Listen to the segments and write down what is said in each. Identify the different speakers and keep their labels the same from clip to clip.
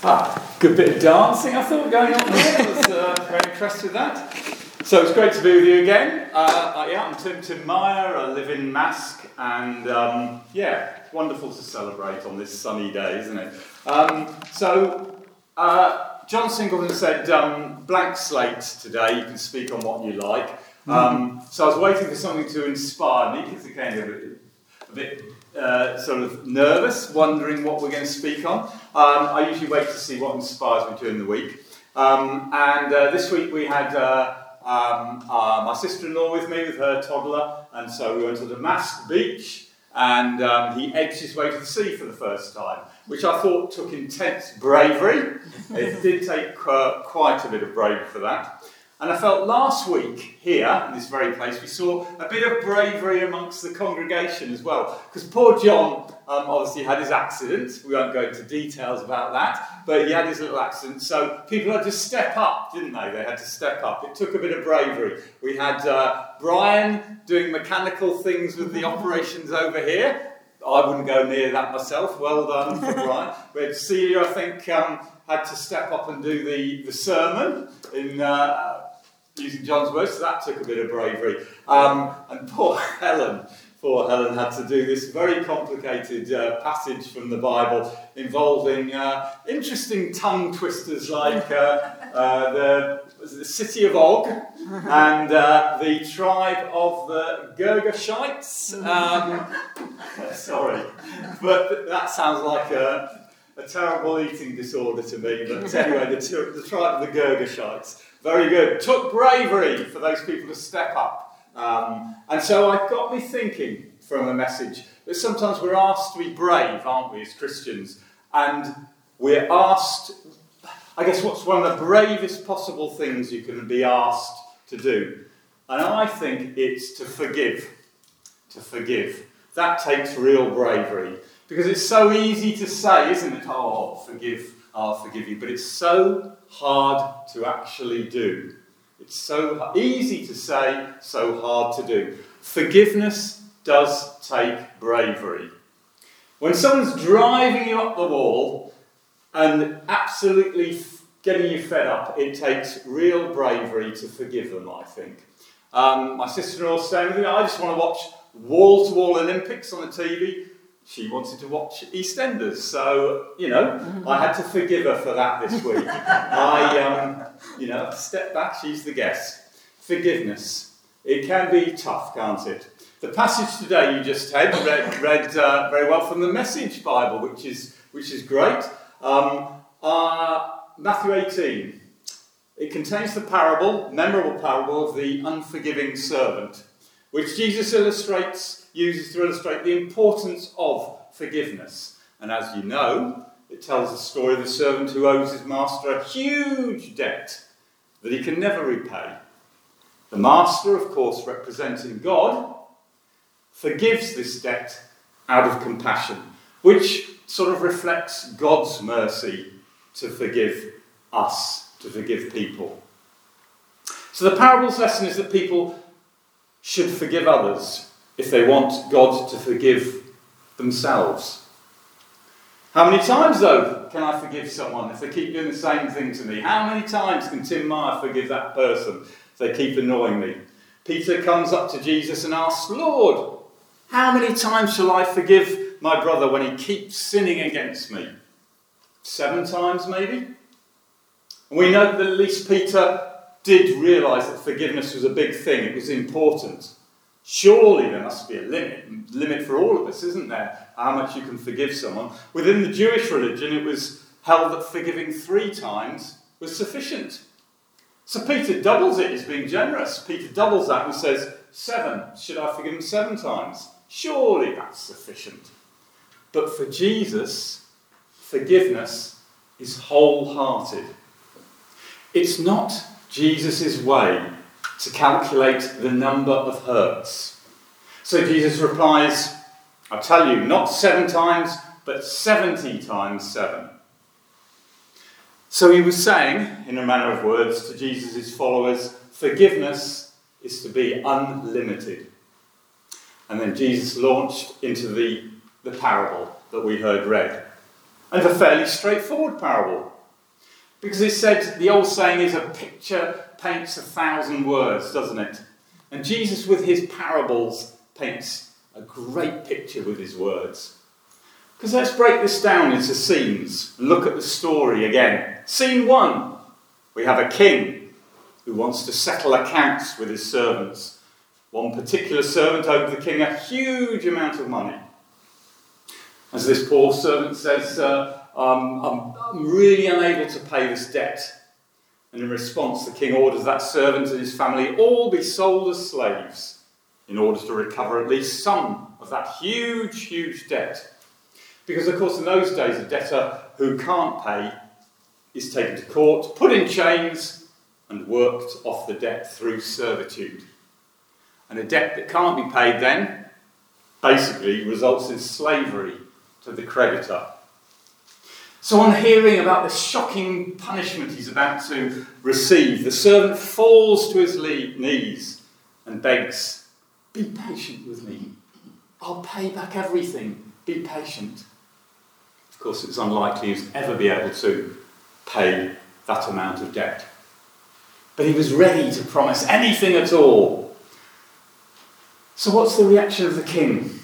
Speaker 1: Good bit of dancing, I thought, going on there. I was very impressed with that. So it's great to be with you again. I'm Tim Meyer. I live in Mask, and it's wonderful to celebrate on this sunny day, isn't it? John Singleton said, blank slate today, you can speak on what you like. So I was waiting for something to inspire me, because again, a bit sort of nervous, wondering what we're going to speak on. I usually wait to see what inspires me during the week. This week we had my sister-in-law with me, with her toddler, and so we went to the Mask beach, and he edged his way to the sea for the first time, which I thought took intense bravery. It did take quite a bit of bravery for that. And I felt last week here, in this very place, we saw a bit of bravery amongst the congregation as well. Because poor John obviously had his accident. We won't go into details about that, but he had his little accident. So people had to step up, didn't they? They had to step up. It took a bit of bravery. We had Brian doing mechanical things with the operations over here. I wouldn't go near that myself. Well done for Brian. We had Celia, I think, had to step up and do the sermon in... using John's words, so that took a bit of bravery. And poor Helen had to do this very complicated passage from the Bible involving interesting tongue twisters like the city of Og and the tribe of the Girgashites. Sorry, but that sounds like a terrible eating disorder to me. But anyway, the tribe of the Girgashites. Very good. Took bravery for those people to step up. And so it got me thinking from the message that sometimes we're asked to be brave, aren't we, as Christians? And we're asked, I guess, what's one of the bravest possible things you can be asked to do? And I think it's to forgive. To forgive. That takes real bravery. Because it's so easy to say, isn't it? Oh, forgive, I'll forgive you. But it's so hard to actually do. It's so easy to say, so hard to do. Forgiveness does take bravery. When someone's driving you up the wall and absolutely getting you fed up, it takes real bravery to forgive them, I think. My sister-in-law was saying with me, I just want to watch wall-to-wall Olympics on the TV. She wanted to watch EastEnders, so, I had to forgive her for that this week. I stepped back, she's the guest. Forgiveness. It can be tough, can't it? The passage today you just had read very well from the Message Bible, which is great. Matthew 18. It contains the memorable parable of the unforgiving servant, which Jesus uses to illustrate the importance of forgiveness. And as you know, it tells the story of the servant who owes his master a huge debt that he can never repay. The master, of course, representing God, forgives this debt out of compassion, which sort of reflects God's mercy to forgive us, to forgive people. So the parable's lesson is that people should forgive others if they want God to forgive themselves. How many times, though, can I forgive someone if they keep doing the same thing to me? How many times can Tim Meyer forgive that person if they keep annoying me? Peter comes up to Jesus and asks, Lord, how many times shall I forgive my brother when he keeps sinning against me? 7 times, maybe? And we know that at least Peter did realise that forgiveness was a big thing. It was important. Surely there must be a limit for all of us, isn't there? How much you can forgive someone. Within the Jewish religion, it was held that forgiving 3 times was sufficient. So Peter doubles it as being generous. Peter doubles that and says, 7. Should I forgive him 7 times? Surely that's sufficient. But for Jesus, forgiveness is wholehearted. It's not Jesus' way to calculate the number of hurts. So Jesus replies, I tell you, not 7 times, but 70 times 7. So he was saying, in a manner of words, to Jesus' followers, forgiveness is to be unlimited. And then Jesus launched into the parable that we heard read. and a fairly straightforward parable. Because it said, the old saying is, a picture paints 1,000 words, doesn't it? And Jesus, with his parables, paints a great picture with his words. Because let's break this down into scenes and look at the story again. Scene 1, we have a king who wants to settle accounts with his servants. One particular servant owed the king a huge amount of money. As this poor servant says, I'm really unable to pay this debt. And in response, the king orders that servant and his family all be sold as slaves in order to recover at least some of that huge, huge debt. Because, of course, in those days, a debtor who can't pay is taken to court, put in chains, and worked off the debt through servitude. And a debt that can't be paid then basically results in slavery to the creditor. So on hearing about the shocking punishment he's about to receive, the servant falls to his knees and begs, "Be patient with me. I'll pay back everything. Be patient." Of course, it's unlikely he'd ever be able to pay that amount of debt. But he was ready to promise anything at all. So what's the reaction of the king?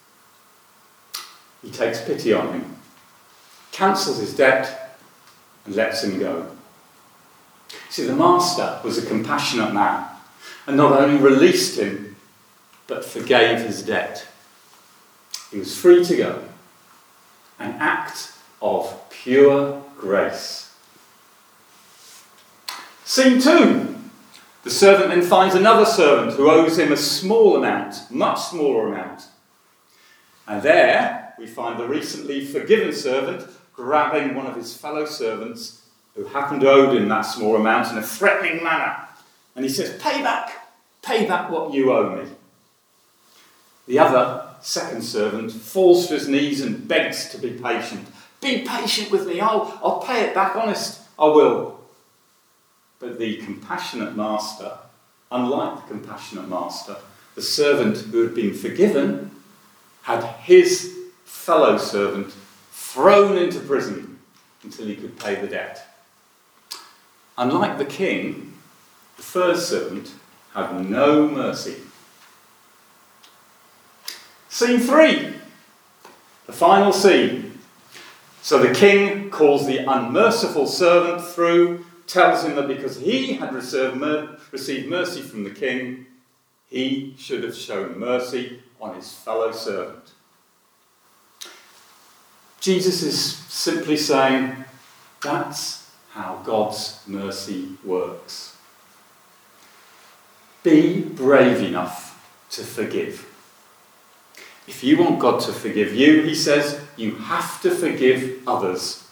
Speaker 1: He takes pity on him, cancels his debt, and lets him go. See, the master was a compassionate man, and not only released him, but forgave his debt. He was free to go. An act of pure grace. Scene 2. The servant then finds another servant who owes him a small amount, much smaller amount. And there we find the recently forgiven servant grabbing one of his fellow servants who happened to owe him that small amount in a threatening manner. And he says, pay back what you owe me. The other, second servant, falls to his knees and begs to be patient. Be patient with me, I'll pay it back, honest, I will. But the compassionate master, unlike the compassionate master, the servant who had been forgiven, had his fellow servant thrown into prison until he could pay the debt. Unlike the king, the first servant had no mercy. Scene 3, the final scene. So the king calls the unmerciful servant through, tells him that because he had received mercy from the king, he should have shown mercy on his fellow servant. Jesus is simply saying, that's how God's mercy works. Be brave enough to forgive. If you want God to forgive you, he says, you have to forgive others.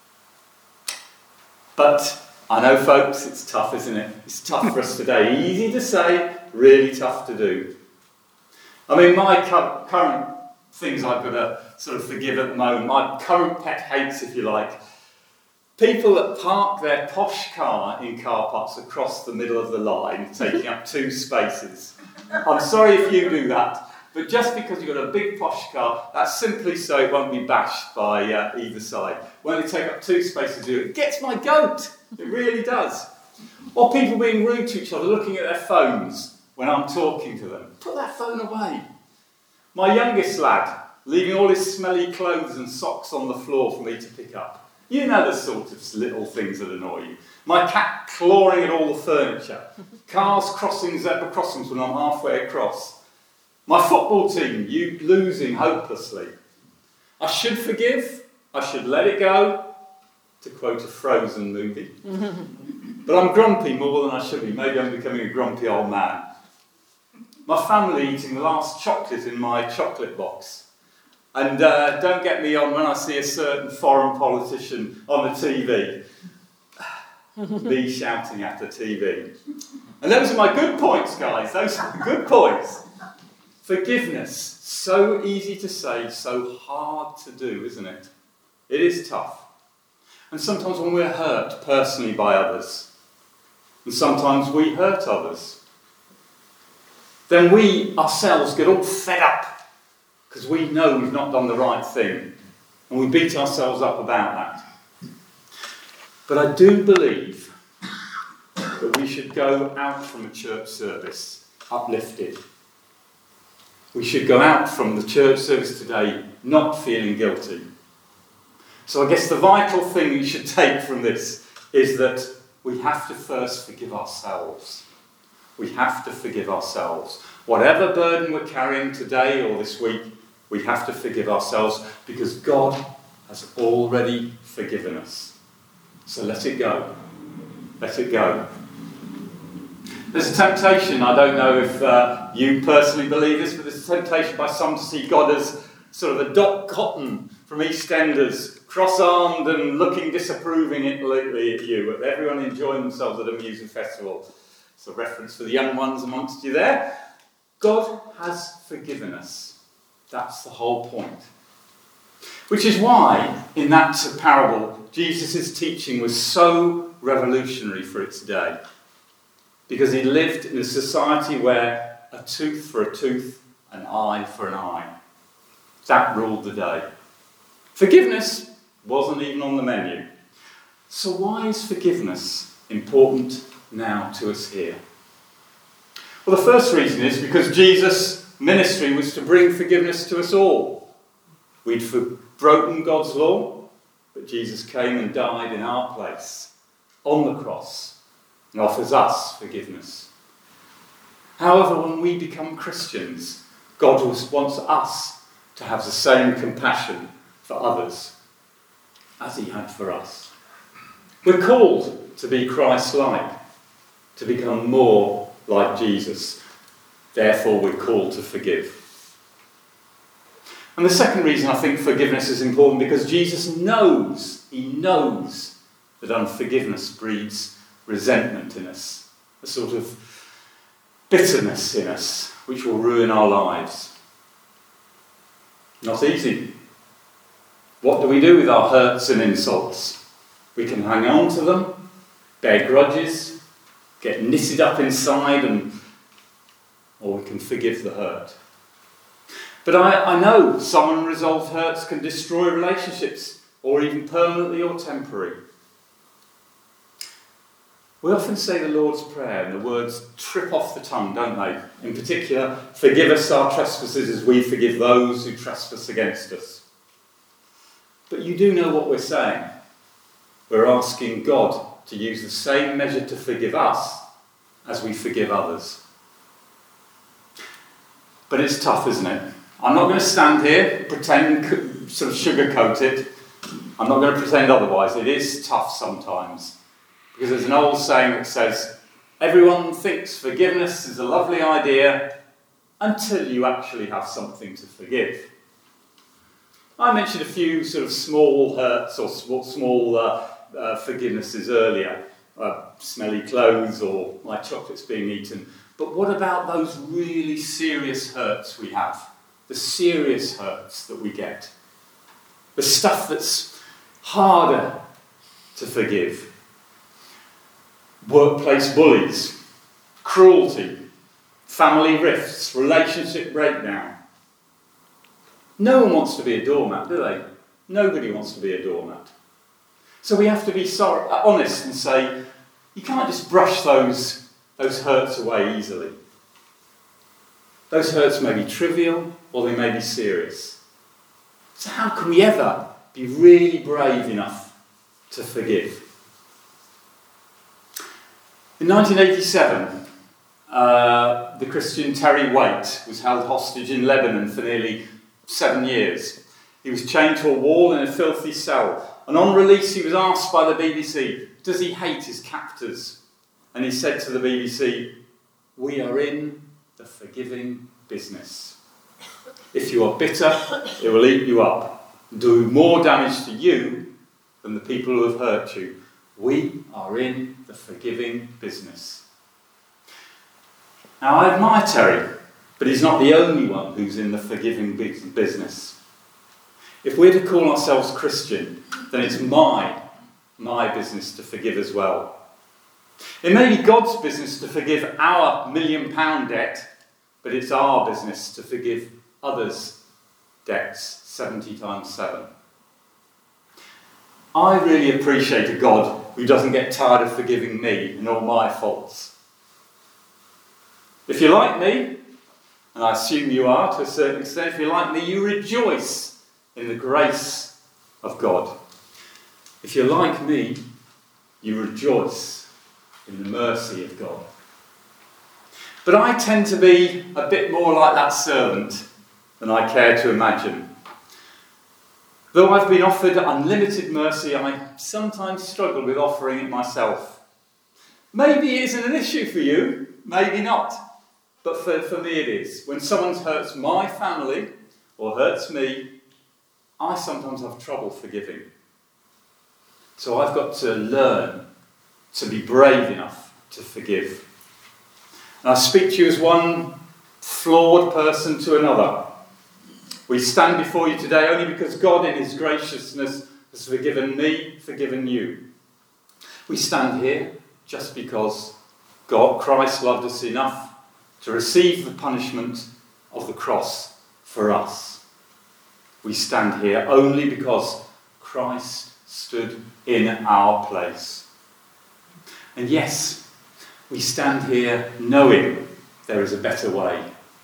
Speaker 1: But I know, folks, it's tough, isn't it? It's tough for us today. Easy to say, really tough to do. I mean, my current things I've got to sort of forgive at the moment, my current pet hates, if you like, people that park their posh car in car parks across the middle of the line, taking up 2 spaces. I'm sorry if you do that. But just because you've got a big posh car, that's simply so it won't be bashed by either side. When they take up 2 spaces, it gets my goat. It really does. Or people being rude to each other, looking at their phones when I'm talking to them. Put that phone away. My youngest lad, leaving all his smelly clothes and socks on the floor for me to pick up. You know the sort of little things that annoy you. My cat clawing at all the furniture. Cars crossing zebra crossings when I'm halfway across. My football team, you losing hopelessly. I should forgive. I should let it go, to quote a Frozen movie. But I'm grumpy more than I should be. Maybe I'm becoming a grumpy old man. My family eating the last chocolate in my chocolate box. And don't get me on when I see a certain foreign politician on the TV. Me shouting at the TV. And those are my good points, guys. Those are the good points. Forgiveness, so easy to say, so hard to do, isn't it? It is tough. And sometimes when we're hurt personally by others, and sometimes we hurt others, then we ourselves get all fed up because we know we've not done the right thing. And we beat ourselves up about that. But I do believe that we should go out from a church service uplifted. We should go out from the church service today not feeling guilty. So I guess the vital thing we should take from this is that we have to first forgive ourselves. We have to forgive ourselves. Whatever burden we're carrying today or this week, we have to forgive ourselves because God has already forgiven us. So let it go. Let it go. There's a temptation, I don't know if you personally believe this, but there's a temptation by some to see God as sort of a Doc Cotton from EastEnders, cross-armed and looking disapprovingly at you, at everyone enjoying themselves at a music festival. It's a reference for the young ones amongst you there. God has forgiven us. That's the whole point. Which is why, in that parable, Jesus' teaching was so revolutionary for its day. Because he lived in a society where a tooth for a tooth, an eye for an eye. That ruled the day. Forgiveness wasn't even on the menu. So why is forgiveness important now to us here? Well, the first reason is because Jesus' ministry was to bring forgiveness to us all. We'd broken God's law, but Jesus came and died in our place on the cross and offers us forgiveness. However, when we become Christians, God wants us to have the same compassion for others as he had for us. We're called to be Christ-like, to become more like Jesus. Therefore, we're called to forgive. And the second reason I think forgiveness is important because Jesus knows, he knows that unforgiveness breeds resentment in us, a sort of bitterness in us, which will ruin our lives. Not easy. What do we do with our hurts and insults? We can hang on to them, bear grudges, get knitted up inside, or we can forgive the hurt. But I know some unresolved hurts can destroy relationships, or even permanently or temporary. We often say the Lord's Prayer and the words trip off the tongue, don't they? In particular, forgive us our trespasses as we forgive those who trespass against us. But you do know what we're saying. We're asking God to use the same measure to forgive us as we forgive others. But it's tough, isn't it? I'm not going to stand here, pretend, sort of sugarcoat it. I'm not going to pretend otherwise. It is tough sometimes. Because there's an old saying that says, everyone thinks forgiveness is a lovely idea until you actually have something to forgive. I mentioned a few sort of small hurts or small forgivenesses earlier. Smelly clothes or my chocolates being eaten. But what about those really serious hurts we have? The serious hurts that we get. The stuff that's harder to forgive. Workplace bullies, cruelty, family rifts, relationship breakdown. No one wants to be a doormat, do they? Nobody wants to be a doormat. So we have to be honest and say, you can't just brush those hurts away easily. Those hurts may be trivial or they may be serious. So how can we ever be really brave enough to forgive? In 1987, the Christian Terry Waite was held hostage in Lebanon for nearly 7 years. He was chained to a wall in a filthy cell. And on release, he was asked by the BBC, does he hate his captors? And he said to the BBC, we are in the forgiving business. If you are bitter, it will eat you up, do more damage to you than the people who have hurt you. We are in the forgiving business. Now, I admire Terry, but he's not the only one who's in the forgiving business. If we're to call ourselves Christian, then it's my business to forgive as well. It may be God's business to forgive our £1 million debt, but it's our business to forgive others' debts 70 times 7. I really appreciate a God who doesn't get tired of forgiving me and all my faults. If you're like me, and I assume you are to a certain extent, if you're like me, you rejoice in the grace of God. If you're like me, you rejoice in the mercy of God. But I tend to be a bit more like that servant than I care to imagine. Though I've been offered unlimited mercy, I sometimes struggle with offering it myself. Maybe it isn't an issue for you, maybe not. But for me it is. When someone hurts my family or hurts me, I sometimes have trouble forgiving. So I've got to learn to be brave enough to forgive. And I speak to you as one flawed person to another. We stand before you today only because God in his graciousness has forgiven me, forgiven you. We stand here just because Christ loved us enough to receive the punishment of the cross for us. We stand here only because Christ stood in our place. And yes, we stand here knowing there is a better way.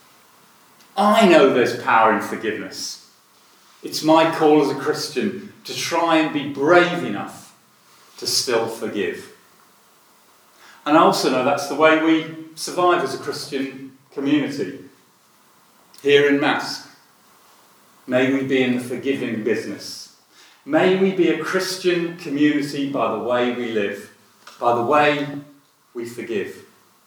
Speaker 1: I know there's power in forgiveness. It's my call as a Christian to try and be brave enough to still forgive. And I also know that's the way we survive as a Christian community. Here in Mask, may we be in the forgiving business. May we be a Christian community by the way we live, by the way we forgive.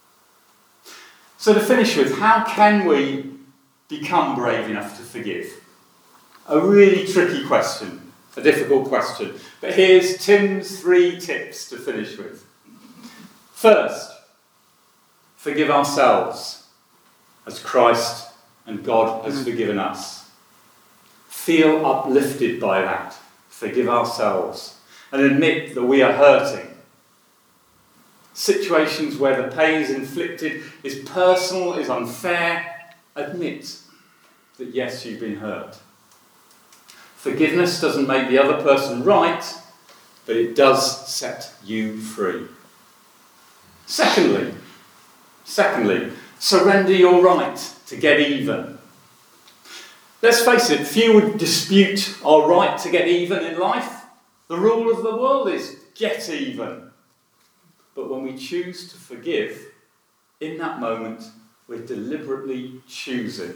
Speaker 1: So to finish with, how can we become brave enough to forgive? A really tricky question, a difficult question. But here's Tim's 3 tips to finish with. First, forgive ourselves as Christ and God has forgiven us. Feel uplifted by that. Forgive ourselves and admit that we are hurting. Situations where the pain is inflicted is personal, is unfair. Admit that yes, you've been hurt. Forgiveness doesn't make the other person right, but it does set you free. Secondly, surrender your right to get even. Let's face it, few would dispute our right to get even in life. The rule of the world is get even. But when we choose to forgive, in that moment, we're deliberately choosing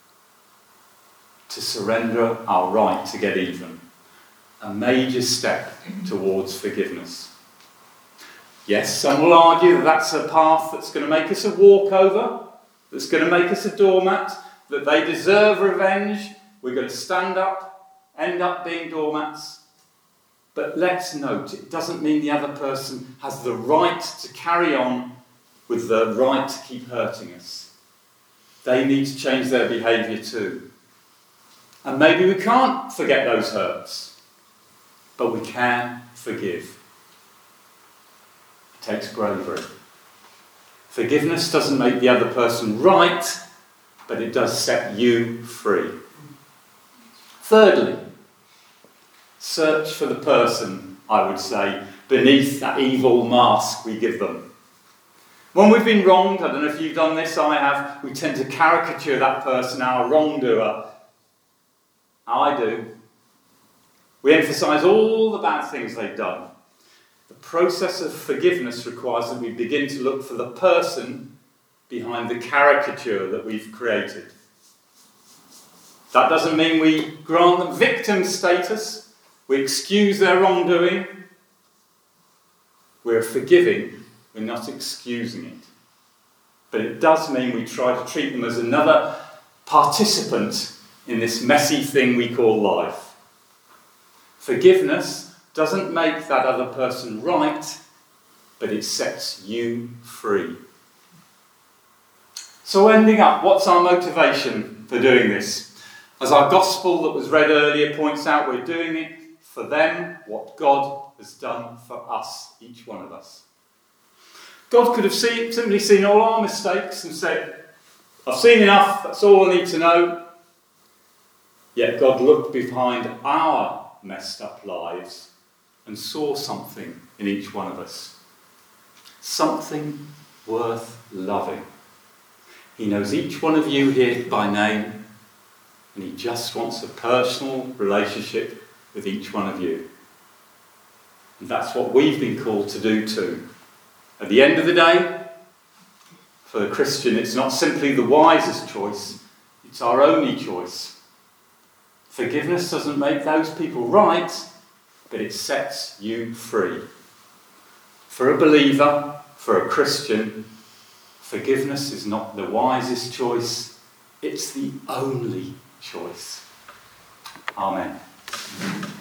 Speaker 1: to surrender our right to get even. A major step towards forgiveness. Yes, some will argue that that's a path that's going to make us a walkover, that's going to make us a doormat, that they deserve revenge, we're going to stand up, end up being doormats. But let's note, it doesn't mean the other person has the right to carry on with the right to keep hurting us. They need to change their behaviour too. And maybe we can't forget those hurts, but we can forgive. It takes bravery. Forgiveness doesn't make the other person right, but it does set you free. Thirdly, search for the person, I would say, beneath that evil mask we give them. When we've been wronged, I don't know if you've done this, I have, we tend to caricature that person, our wrongdoer. I do. We emphasise all the bad things they've done. The process of forgiveness requires that we begin to look for the person behind the caricature that we've created. That doesn't mean we grant them victim status, we excuse their wrongdoing. We're forgiving, we're not excusing it. But it does mean we try to treat them as another participant in this messy thing we call life. Forgiveness doesn't make that other person right, but it sets you free. So ending up, what's our motivation for doing this? As our gospel that was read earlier points out, we're doing it for them, what God has done for us, each one of us. God could have simply seen all our mistakes and said, I've seen enough, that's all I need to know. Yet God looked behind our messed up lives and saw something in each one of us. Something worth loving. He knows each one of you here by name, and he just wants a personal relationship with each one of you. And that's what we've been called to do too. At the end of the day, for the Christian, it's not simply the wisest choice, it's our only choice. Forgiveness doesn't make those people right, but it sets you free. For a believer, for a Christian, forgiveness is not the wisest choice, it's the only choice. Amen.